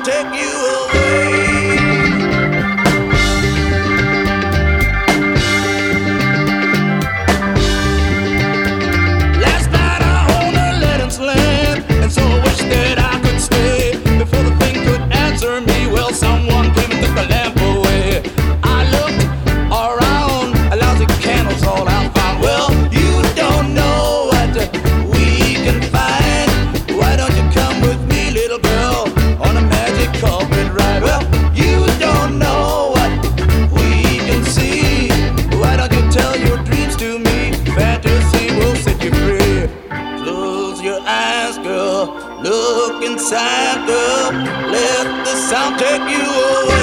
take you away. Last night I owned a Letton's land, and so I wish that I could stay. Before the thing could answer me, well, someone came and took the lamp away. I looked around, lousy candles all I found. Well, you don't know what we can find. Why don't you come with me, little girl, on a magic carpet ride? Well, you don't know what we can see. Why don't you tell your dreams to me? Fantasy will set you free. Close your eyes, girl. Look inside, girl. Let the sound take you away.